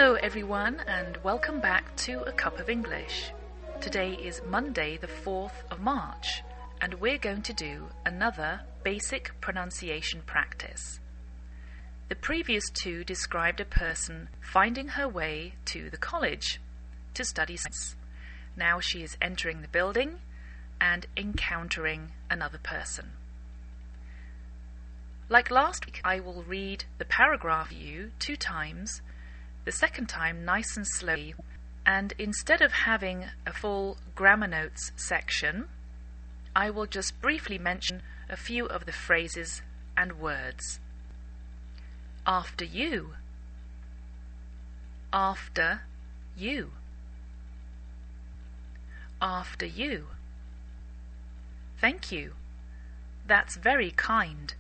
Hello everyone and welcome back to A Cup of English. Today is Monday the 4th of March and we're going to do another basic pronunciation practice. The previous two described a person finding her way to the college to study science. Now she is entering the building and encountering another person. Like last week, I will read the paragraph to you 2 times, the second time nice and slowly, and instead of having a full grammar notes section, I will just briefly mention a few of the phrases and words. After you. After you. After you. Thank you. That's very kind.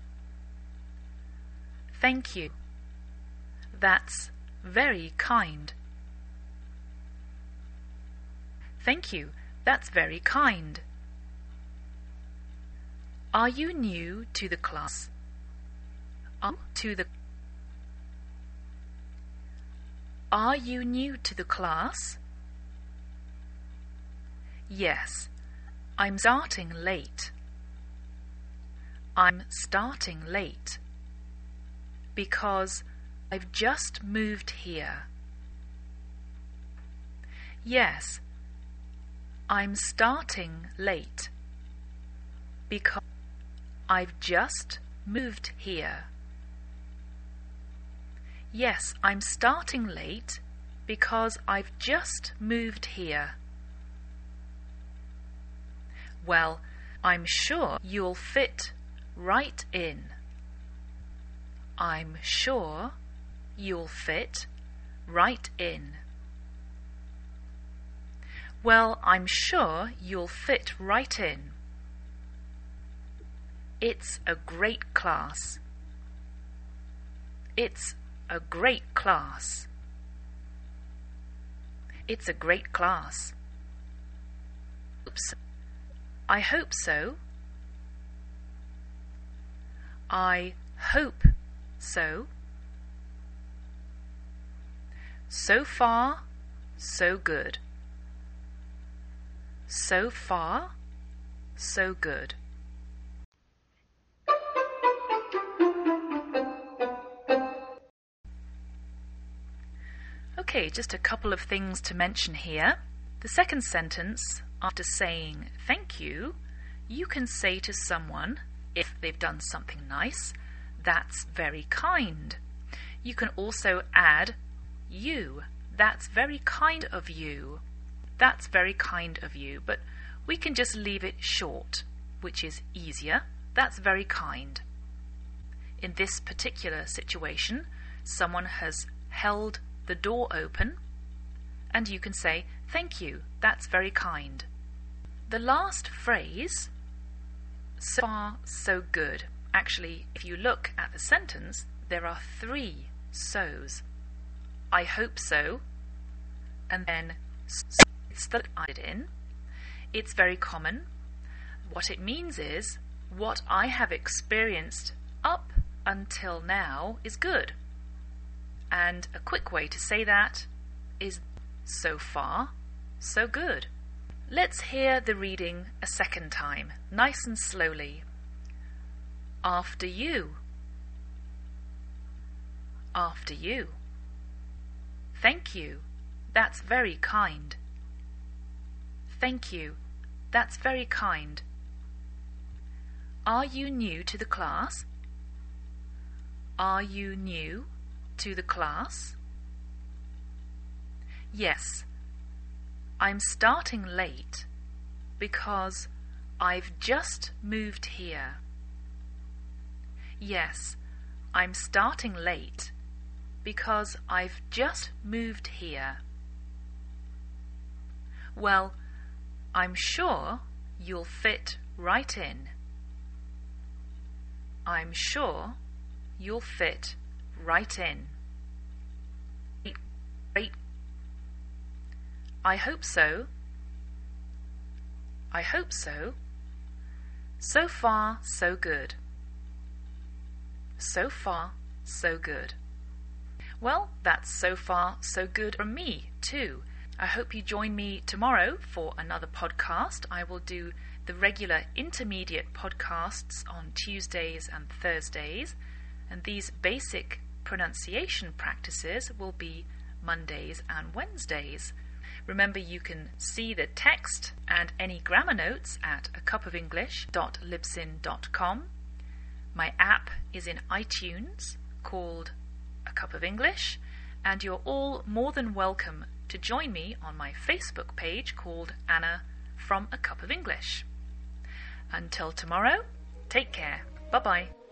Thank you. That's very kind. Thank you. That's very kind. Are you new to the class? Are you new to the class? Yes. I'm starting late. I'm starting late because I've just moved here. Yes, I'm starting late because I've just moved here. Yes, I'm starting late because I've just moved here. Well, I'm sure you'll fit right in. I'm sure you'll fit right in. Well, I'm sure you'll fit right in. It's a great class. It's a great class. It's a great class. Oops. I hope so. I hope so. So far, so good. So far, so good. Okay, just a couple of things to mention here. The second sentence, after saying thank you, you can say to someone, if they've done something nice, that's very kind. You can also add you. That's very kind of you. That's very kind of you. But we can just leave it short, which is easier. That's very kind. In this particular situation, someone has held the door open, and you can say, thank you, that's very kind. The last phrase, so far, so good. Actually, if you look at the sentence, there are 3 so's. I hope so, and then it's that I did in. It's very common. What it means is, what I have experienced up until now is good. And a quick way to say that is so far, so good. Let's hear the reading a second time, nice and slowly. After you. After you. Thank you. That's very kind. Thank you. That's very kind. Are you new to the class? Are you new to the class? Yes. I'm starting late because I've just moved here. Yes, I'm starting late because I've just moved here. Well, I'm sure you'll fit right in. I'm sure you'll fit right in. Great. I hope so. I hope so. So far, so good. So far, so good. Well, that's so far so good from me too. I hope you join me tomorrow for another podcast. I will do the regular intermediate podcasts on Tuesdays and Thursdays, and these basic pronunciation practices will be Mondays and Wednesdays. Remember, you can see the text and any grammar notes at acupoфenglish.libsyn.com. My app is in iTunes called A Cup of English, and you're all more than welcome to join me on my Facebook page called Anna from A Cup of English. Until tomorrow, take care. Bye-bye.